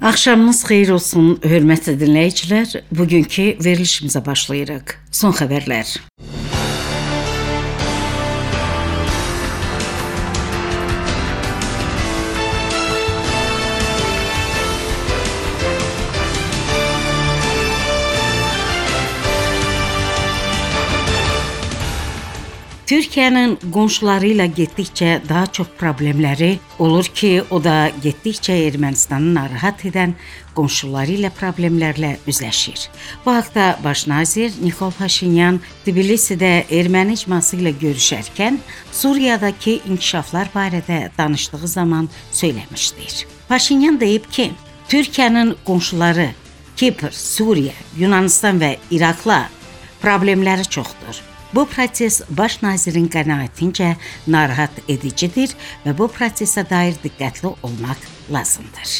Axşamınız xeyir olsun, hörmətli dinləyicilər. Bugünkü verilişimizə başlayırıq. Son xəbərlər. Türkiyənin qonşuları ilə getdikcə daha çox problemləri olur ki, o da getdikcə Ermənistanı narahat edən qonşuları ilə problemlərlə üzləşir. Bu haqda Baş nazir Nikol Paşinyan Tbilisidə erməni icması ilə görüşərkən Suriyadakı inkişaflar barədə danışdığı zaman söyləmişdir. Paşinyan deyib ki, Türkiyənin qonşuları Kipr, Suriya, Yunanistan və İraqla problemləri çoxdur. Bu proses baş nazirin qənaətincə narahat edicidir və bu prosesə dair diqqətli olmaq lazımdır.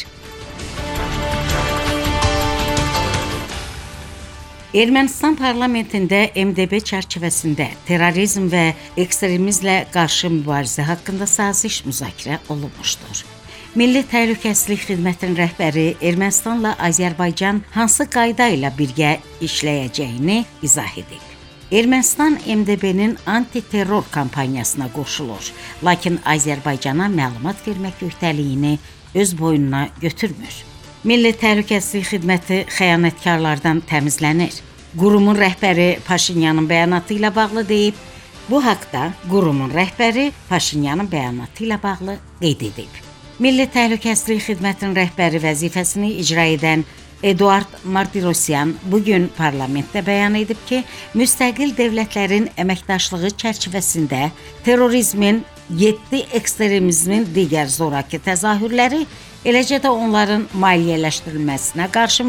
Ermənistan parlamentində MDB çərçivəsində terrorizm və ekstremizmlə qarşı mübarizə haqqında saziş müzakirə olunmuşdur. Milli Təhlükəsizlik Xidmətinin rəhbəri Ermənistanla Azərbaycan hansı qayda ilə birgə işləyəcəyini izah edib. Ermənistan MDB-nin antiterror kampaniyasına qoşulur, lakin Azərbaycana məlumat vermək öhdəliyini öz boynuna götürmür. Milli Təhlükəsizlik Xidməti xəyanətkarlardan təmizlənir. Qurumun rəhbəri Paşinyanın bəyanatı ilə bağlı deyib, bu haqda qurumun rəhbəri Paşinyanın bəyanatı ilə bağlı qeyd edib. Milli Təhlükəsizlik Xidmətinin rəhbəri vəzifəsini icra edən Eduard Martirosyan bugün parlamentdə bəyan edib ki, müstəqil dövlətlərin əməkdaşlığı çərçivəsində terrorizmin, ekstremizmin digər zorakı təzahürləri, eləcə də onların maliyyələşdirilməsinə qarşı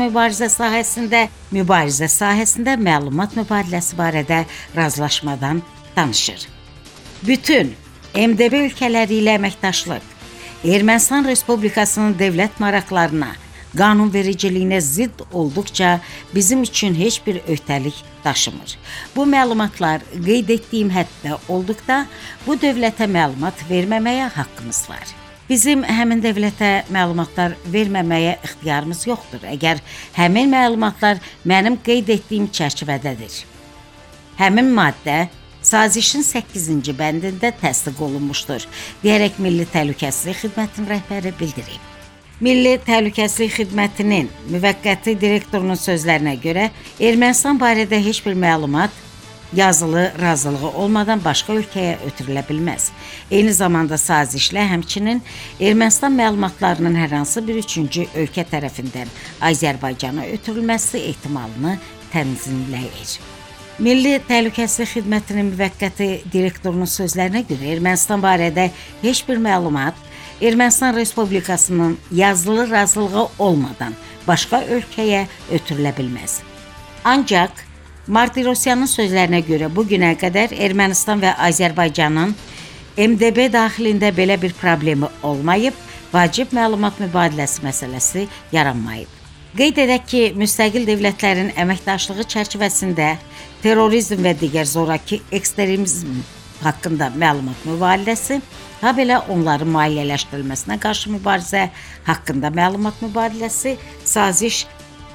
mübarizə sahəsində məlumat mübadiləsi barədə razılaşmadan danışır. Bütün MDB ölkələri ilə əməkdaşlıq Ermənistan Respublikasının dövlət maraqlarına, qanunvericiliyinə zidd olduqca bizim üçün heç bir öhdəlik daşımır. Bu məlumatlar qeyd etdiyim həddə olduqda bu dövlətə məlumat verməməyə haqqımız var. Bizim həmin dövlətə məlumatlar verməməyə ixtiyarımız yoxdur, əgər həmin məlumatlar mənim qeyd etdiyim çərçivədədir. Həmin maddə sazişin 8-ci bəndində təsdiq olunmuşdur, deyərək Milli Təhlükəsizlik Xidmətinin rəhbəri bildirib. Milli Təhlükəsizlik Xidmətinin müvəqqəti direktorunun sözlərinə görə Ermənistan barədə heç bir məlumat yazılı razılığı olmadan başqa ölkəyə ötürülə bilməz. Eyni zamanda sazişlə həmçinin Ermənistan məlumatlarının hər hansı bir üçüncü ölkə tərəfindən Azərbaycana ötürülməsi ehtimalını tənzimləyir. Milli Təhlükəsizlik Xidmətinin müvəqqəti direktorunun sözlərinə görə Ermənistan barədə heç bir məlumat Ermənistan Respublikasının yazılı razılığı olmadan başqa ölkəyə ötürülə bilməz. Ancaq Martirosyanın sözlərinə görə bu günə qədər Ermənistan və Azərbaycanın MDB daxilində belə bir problemi olmayıb, vacib məlumat mübadiləsi məsələsi yaranmayıb. Qeyd edək ki, müstəqil dövlətlərin əməkdaşlığı çərçivəsində terrorizm və digər zorakı ekstremizm haqqında məlumat mübadiləsi, habelə onların maliyyələşdirilməsinə qarşı mübarizə haqqında məlumat mübadiləsi saziş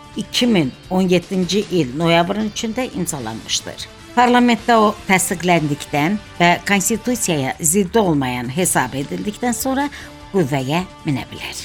2017-ci il noyabrın 3-də imzalanmışdır. Parlamentdə o təsdiqləndikdən və konstitusiyaya ziddi olmayan hesab edildikdən sonra qüvvəyə minə bilər.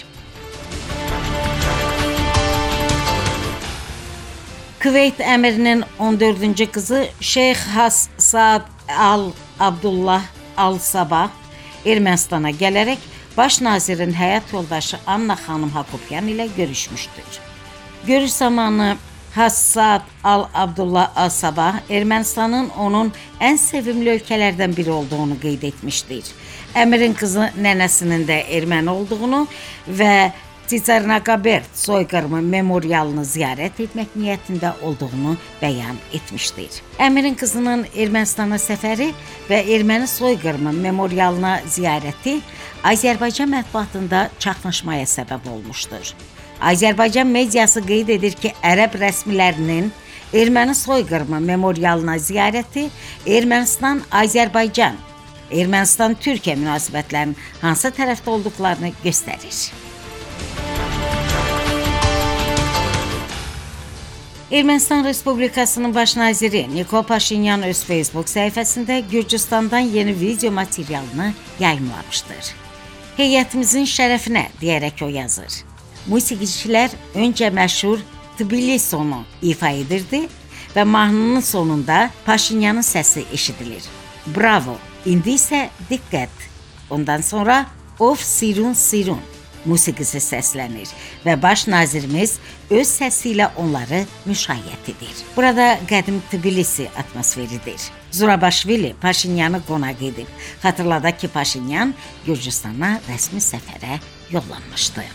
Küveyt əmirinin 14-cü qızı Şeyx Saad Al-Abdullah Al-Sabah Ermənistana gələrək baş nazirin həyat yoldaşı Anna xanım Hakopyan ilə görüşmüşdür. Görüş zamanı Saad Al-Abdullah Al-Sabah Ermənistanın onun ən sevimli ölkələrdən biri olduğunu qeyd etmişdir. Əmirin qızı nənəsinin də erməni olduğunu və Tsitsarnakaberd soyqırımı memorialını ziyarət etmək niyyətində olduğunu bəyan etmişdir. Əmirin qızının Ermənistana səfəri və erməni soyqırımı memorialına ziyarəti Azərbaycan mətbuatında çaxnaşmaya səbəb olmuşdur. Azərbaycan mediası qeyd edir ki, ərəb rəsmilərinin erməni soyqırımı memorialına ziyarəti Ermənistan-Azərbaycan, Ermənistan-Türkiyə münasibətlərinin hansı tərəfdə olduqlarını göstərir. Ermənistan Respublikasının baş naziri Nikol Paşinyan öz Facebook səhifəsində Gürcüstandan yeni video materialını yayımlamışdır. Heyətimizin şərəfinə deyərək o yazır. Musiqiçilər öncə məşhur Tbilisonu ifa edirdi və mahnının sonunda Paşinyanın səsi eşidilir. Bravo, indi isə diqqət. Ondan sonra Of Sirun Sirun musiqisi səslənir və baş nazirimiz öz səsi ilə onları müşayiət edir. Burada qədim Tbilisi atmosferidir. Zurabaşvili Paşinyanı qonaq edib. Xatırladaq ki, Paşinyan Gürcüstana rəsmi səfərə yollanmışdı.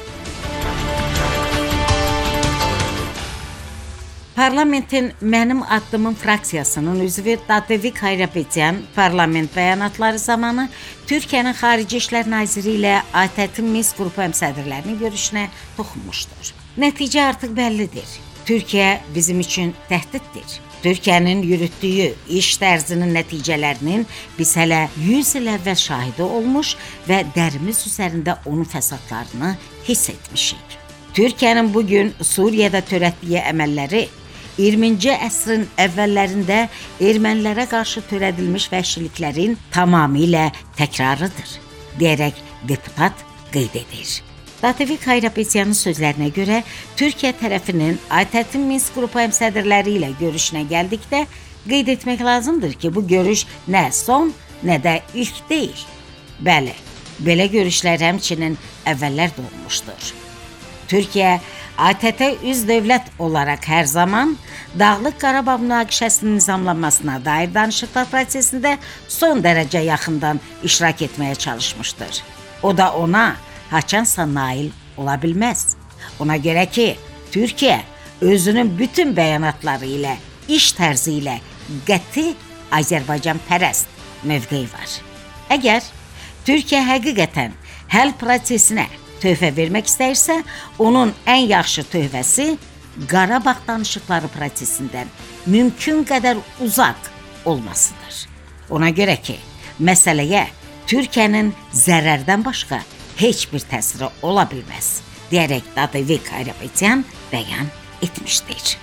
Parlamentin Mənim Addımım fraksiyasının üzvü Tatevik Hayrapeyan parlament bəyanatları zamanı Türkiyənin Xarici İşlər Naziri ilə ATƏT-in Minsk qrupu həmsədrlərinin görüşünə toxunmuşdur. Nəticə artıq bəllidir. Türkiyə bizim üçün təhdiddir. Türkiyənin yürütdüyü iş tərzinin nəticələrinin biz hələ 100 il əvvəl şahidi olmuş və dərimiz üzərində onun fəsadlarını hiss etmişik. Türkiyənin bugün Suriyada törətdiyi əməlləri 20-ci əsrin əvvəllərində ermənilərə qarşı törədilmiş vəhşiliklərin tamamilə təkrarıdır, deyərək deputat qeyd edir. Tatevik Hayrapeyanın sözlərinə görə, Türkiyə tərəfinin ATƏT-in Minsk qrupu həmsədrləri ilə görüşünə gəldikdə, qeyd etmək lazımdır ki, bu görüş nə son, nə də ilk deyil. Bəli, belə görüşlər həmçinin əvvəllər də olmuşdur. Türkiyə ATƏT-ə üz dövlət olaraq hər zaman Dağlıq Qarabağ münaqişəsinin nizamlanmasına dair danışıqlar prosesində son dərəcə yaxından iştirak etməyə çalışmışdır. O da ona haçansa nail ola bilməz. Ona görə ki, Türkiyə özünün bütün bəyanatları ilə, iş tərzi ilə qəti Azərbaycan pərəst mövqeyi var. Əgər Türkiyə həqiqətən həll prosesinə töhfə vermək istəyirsə, onun ən yaxşı töhfəsi Qarabağ danışıqları prosesindən mümkün qədər uzaq olmasıdır. Ona görə ki, məsələyə Türkiyənin zərərdən başqa heç bir təsiri ola bilməz, deyərək Tatevik Hayrapeyan bəyan etmişdir.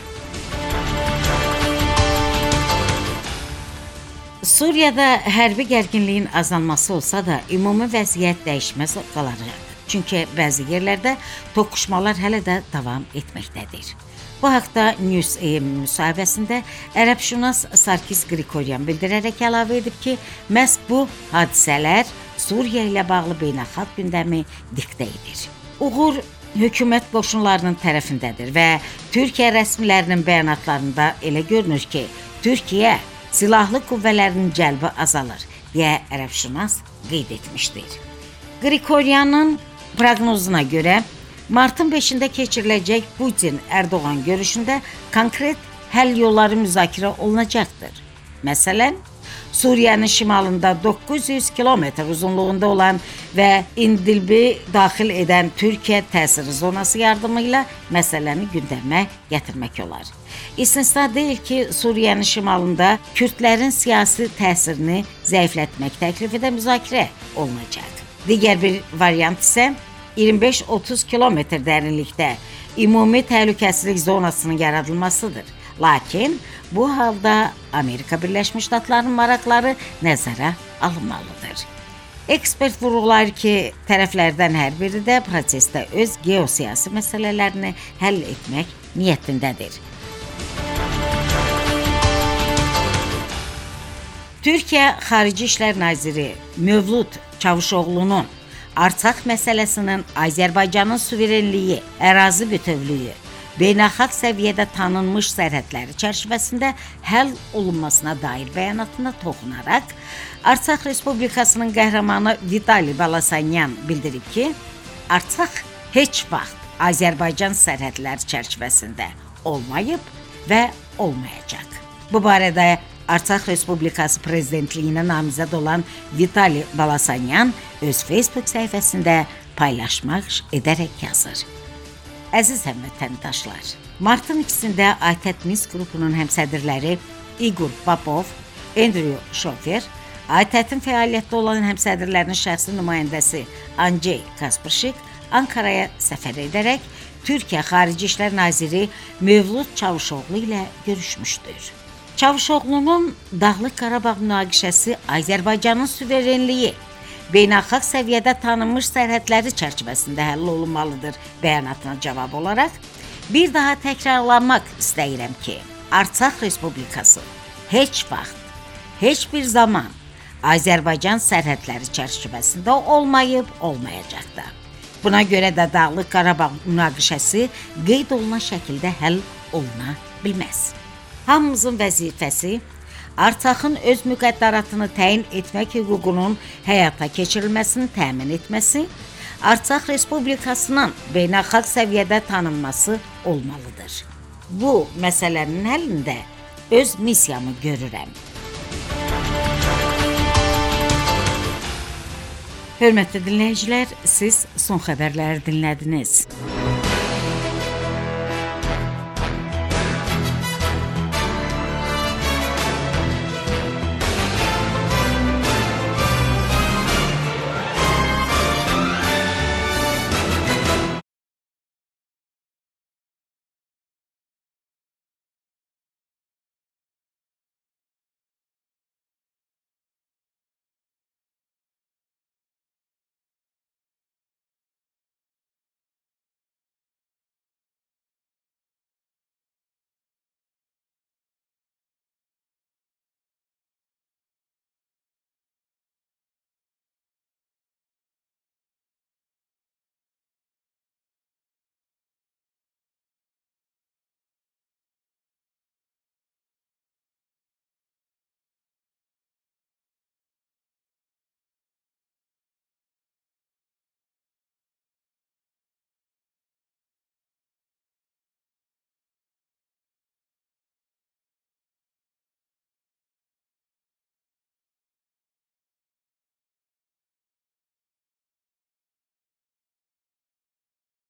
Suriyada hərbi gərginliyin azalması olsa da, ümumi vəziyyət dəyişməz qalacaq. Çünki bəzi yerlərdə toqquşmalar hələ də davam etməkdədir. Bu haqda News müsahibəsində ərəbşünas Sarkis Grigoryan bildirərək əlavə edib ki, məhz bu hadisələr Suriya ilə bağlı beynəlxalq gündəmi diktə edir. Uğur hökumət qoşunlarının tərəfindədir və Türkiyə rəsmilərinin bəyanatlarında elə görünür ki, Türkiyə silahlı qüvvələrinin cəlbi azalır, deyə ərəbşünas qeyd etmişdir. Grigoryanın proqnozuna görə, martın 5-də keçiriləcək Putin-Erdoğan görüşündə konkret həll yolları müzakirə olunacaqdır. Məsələn, Suriyanın şimalında 900 kilometr uzunluğunda olan və İdlibi daxil edən Türkiyə təsir zonası yardımı ilə məsələni gündəmə gətirmək olar. İstisna deyil ki, Suriyanın şimalında Kürdlərin siyasi təsirini zəiflətmək təklifi də müzakirə olunacaq. Digər bir variant isə 25-30 kilometr dərinlikdə ümumi təhlükəsizlik zonasının yaradılmasıdır. Lakin bu halda Amerika Birləşmiş Ştatlarının maraqları nəzərə alınmalıdır. Ekspert vurğulayır ki, tərəflərdən hər biri də prosesdə öz geosiyasi məsələlərini həll etmək niyyətindədir. Türkiyə Xarici İşlər Naziri Mövlud Çavuşoğlu'nun Artsaq məsələsinin Azərbaycanın suverenliyi, ərazi bütövlüyü, beynəlxalq səviyyədə tanınmış sərhədləri çərçivəsində həll olunmasına dair bəyanatına toxunaraq, Artsaq Respublikasının qəhrəmanı Vitali Balasanyan bildirib ki, Artsaq heç vaxt Azərbaycan sərhədləri çərçivəsində olmayıb və olmayacaq. Bu barədə Artsaq Respublikası prezidentliyinə namizəd olan Vitali Balasanyan öz Facebook səhifəsində paylaşmaq edərək yazır. Əziz həmvətəndaşlar, martın 2-də ATƏT Minsk qrupunun həmsədrləri İqor Popov, Andrew Şofer, ATƏT-in fəaliyyətdə olan həmsədrlərinin şəxsi nümayəndəsi Andrey Kasprişik, Ankaraya səfər edərək Türkiyə Xarici İşlər Naziri Mövlud Çavuşoğlu ilə görüşmüşdür. Çavuşoğlunun Dağlıq Qarabağ münaqişəsi Azərbaycanın suverenliyi, beynəlxalq səviyyədə tanınmış sərhədləri çərçivəsində həll olunmalıdır bəyanatına cavab olaraq, bir daha təkrarlanmaq istəyirəm ki, Artsaq Respublikası heç vaxt, heç bir zaman Azərbaycan sərhədləri çərçivəsində olmayıb, olmayacaq da. Buna görə də Dağlıq Qarabağ münaqişəsi qeyd olunan şəkildə həll oluna bilməz. Hamımızın vəzifəsi Artsaqın öz müqəddəratını təyin etmək hüququnun həyata keçirilməsini təmin etməsi, Artsaq Respublikasının beynəlxalq səviyyədə tanınması olmalıdır. Bu məsələnin həllində öz missiyamı görürəm. Hörmətli dinləyicilər, siz son xəbərləri dinlədiniz.